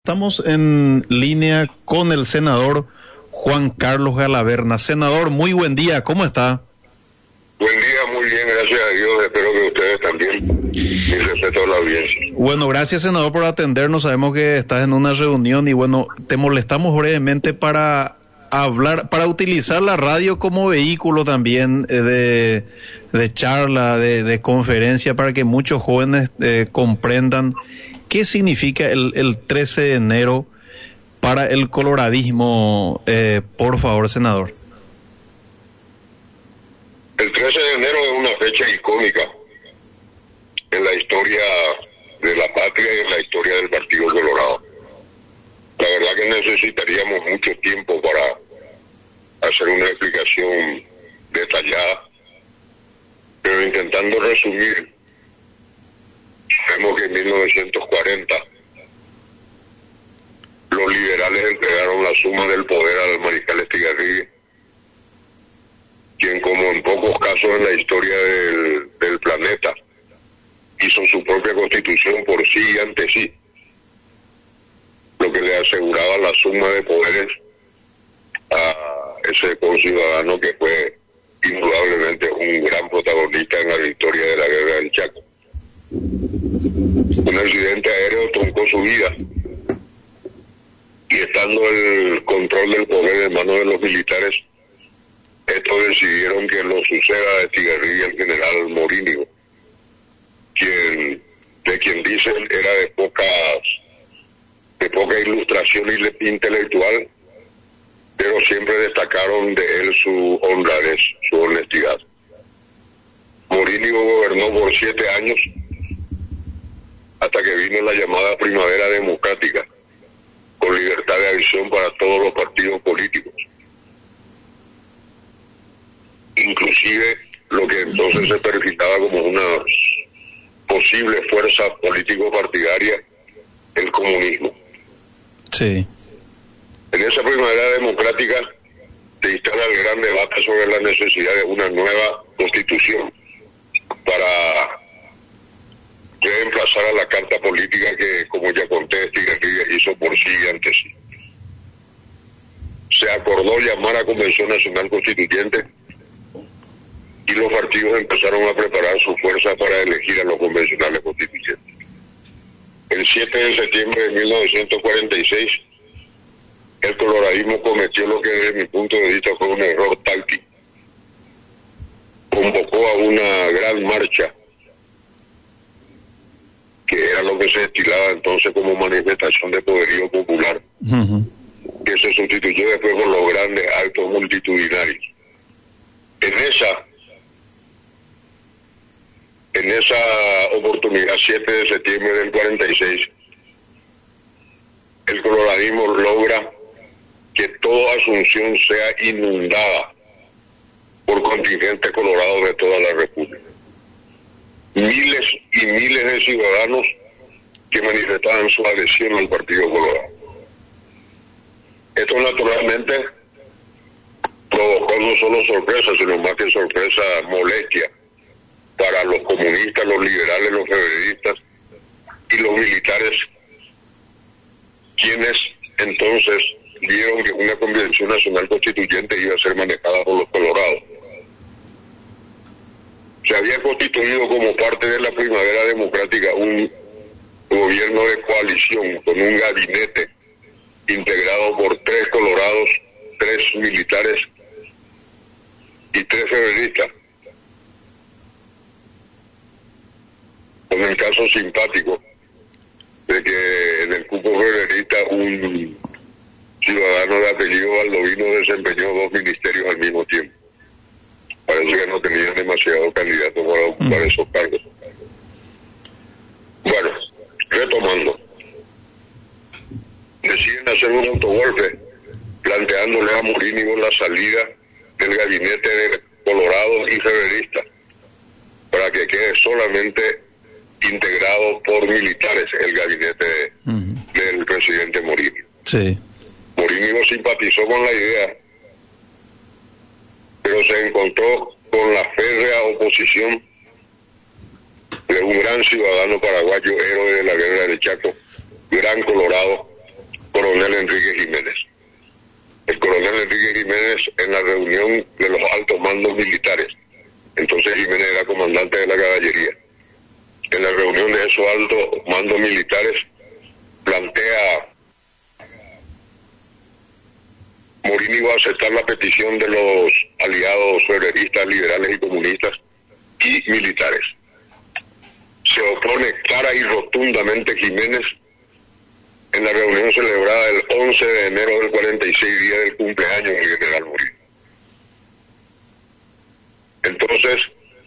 Estamos en línea con el senador Juan Carlos Galaverna. Senador, muy buen día, ¿cómo está? Buen día, muy bien, gracias a Dios, espero que ustedes también. Mi respeto a la audiencia. Bueno, gracias, senador, por atendernos. Sabemos que estás en una reunión y bueno, te molestamos brevemente para utilizar la radio como vehículo también de charla, de conferencia, para que muchos jóvenes comprendan qué significa el 13 de enero para el coloradismo. Por favor, senador. El 13 de enero es una fecha icónica en la historia de la patria y en la historia del Partido Colorado. La verdad que necesitaríamos mucho tiempo para hacer una explicación detallada, pero intentando resumir, sabemos que en 1940 los liberales entregaron la suma del poder al mariscal Estigarribia, quien, como en pocos casos en la historia del planeta, hizo su propia constitución por sí y ante sí, lo que le aseguraba la suma de poderes a ese conciudadano que fue indudablemente un gran protagonista en la victoria de la guerra del Chaco. Un accidente aéreo truncó su vida y, estando el control del poder en manos de los militares, estos decidieron que lo suceda a Estigarribia el general Morínigo, de quien dicen era de poca ilustración intelectual, pero siempre destacaron de él su honradez, su honestidad. Morínigo gobernó por 7 años hasta que vino la llamada Primavera Democrática, con libertad de acción para todos los partidos políticos, inclusive lo que entonces se perfilaba como una posible fuerza político-partidaria, el comunismo. Sí. En esa Primavera Democrática se instala el gran debate sobre la necesidad de una nueva constitución para reemplazar a la carta política que, como ya conté, Estigarribia hizo por sí y ante sí. Se acordó llamar a Convención Nacional Constituyente y los partidos empezaron a preparar su fuerza para elegir a los convencionales constituyentes. El 7 de septiembre de 1946, el coloradismo cometió lo que desde mi punto de vista fue un error táctico. Convocó a una gran marcha, que era lo que se estilaba entonces como manifestación de poderío popular, que se sustituyó después por los grandes actos multitudinarios. En esa oportunidad, 7 de septiembre del 46, el coloradismo logra que toda Asunción sea inundada por contingentes colorados de toda la República. Miles y miles de ciudadanos que manifestaban su adhesión al Partido Colorado. Esto naturalmente provocó no solo sorpresa, sino más que sorpresa, molestia para los comunistas, los liberales, los federalistas y los militares, quienes entonces vieron que una Convención Nacional Constituyente iba a ser manejada por los colorados. Se había constituido como parte de la Primavera Democrática un gobierno de coalición con un gabinete integrado por 3 colorados, 3 militares y 3 federalistas, con el caso simpático de que en el cupo federalista un ciudadano de apellido Baldovino desempeñó 2 ministerios al mismo tiempo. Parece que no tenían demasiado candidato para ocupar esos cargos. Bueno, retomando, deciden hacer un autogolpe planteándole a Morínigo la salida del gabinete de Colorado y federalista para que quede solamente integrado por militares el gabinete del presidente Morínigo. Sí. Morínigo simpatizó con la idea, pero se encontró con la férrea oposición de un gran ciudadano paraguayo, héroe de la guerra del Chaco, gran colorado, coronel Enrique Jiménez. El coronel Enrique Jiménez en la reunión de los altos mandos militares, entonces Jiménez era comandante de la caballería, en la reunión de esos altos mandos militares plantea: Morini iba a aceptar la petición de los aliados federalistas, liberales y comunistas y militares. Se opone clara y rotundamente Jiménez en la reunión celebrada el 11 de enero del 46, día del cumpleaños del general Morini. Entonces,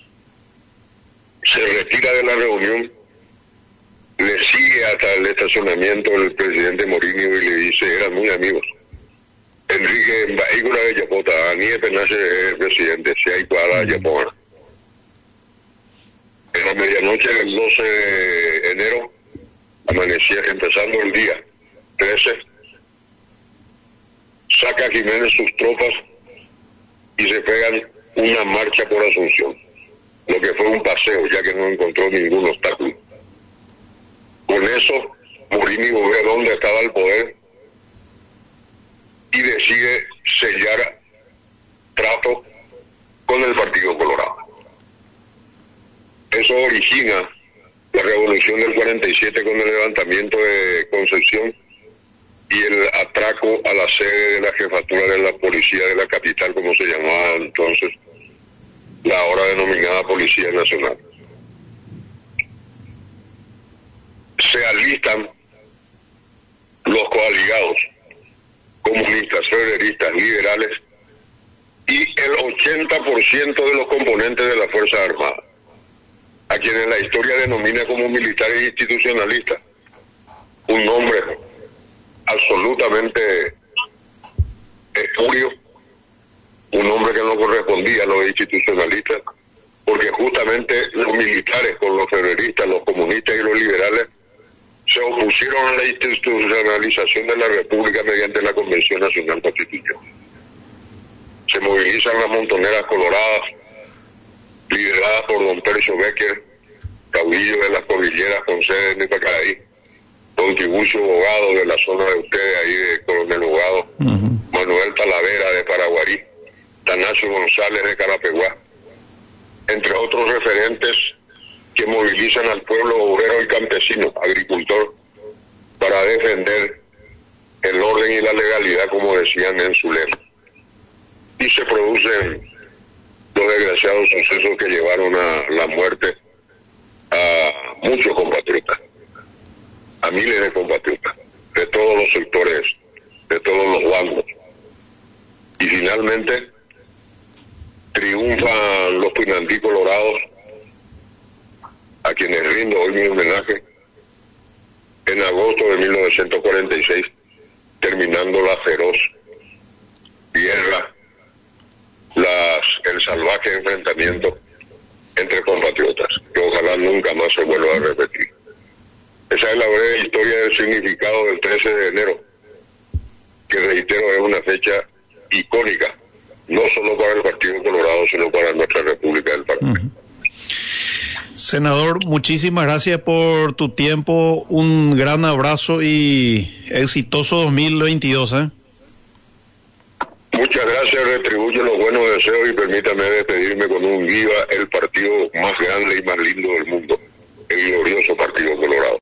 se retira de la reunión, le sigue hasta el estacionamiento el presidente Morini y le dice: eran muy amigos. Enrique, en vehículo de Yapota, Aníe Penache es el presidente, si hay cuadra Yapona. En la medianoche del 12 de enero, amanecía, empezando el día 13, saca Jiménez sus tropas y se pegan una marcha por Asunción, lo que fue un paseo, ya que no encontró ningún obstáculo. Con eso, Morini ve dónde estaba el poder y decide sellar trato con el Partido Colorado. Eso origina la revolución del 47 con el levantamiento de Concepción y el atraco a la sede de la jefatura de la policía de la capital, como se llamaba entonces, la ahora denominada Policía Nacional. Se alistan los coaligados comunistas, federalistas, liberales y el 80% de los componentes de la Fuerza Armada, a quienes la historia denomina como militares institucionalistas, un nombre absolutamente espurio, un nombre que no correspondía a los institucionalistas, porque justamente los militares con los federalistas, los comunistas y los liberales se opusieron a la institucionalización de la República mediante la Convención Nacional Constitucional. Se movilizan las montoneras coloradas, lideradas por don Percio Becker, caudillo de las cordilleras con sede en Ipacaraí, don Tiburcio Bogado de la zona de ustedes, ahí de Coronel Bogado, Manuel Talavera de Paraguarí, Tanacio González de Carapeguá, entre otros referentes que movilizan al pueblo obrero y campesino, agricultor, para defender el orden y la legalidad, como decían en su lema. Y se producen los desgraciados sucesos que llevaron a la muerte a muchos compatriotas, a miles de compatriotas, de todos los sectores, de todos los bandos. Y finalmente triunfan los Pinantí Colorados, a quienes rindo hoy mi homenaje, en agosto de 1946, terminando la feroz guerra, el salvaje enfrentamiento entre compatriotas, que ojalá nunca más se vuelva a repetir. Esa es la breve historia del significado del 13 de enero, que reitero es una fecha icónica, no solo para el Partido Colorado, sino para nuestra República del Paraguay. Senador, muchísimas gracias por tu tiempo, un gran abrazo y exitoso 2022. Muchas gracias, retribuyo los buenos deseos y permítame despedirme con un viva el partido más grande y más lindo del mundo, el glorioso Partido Colorado.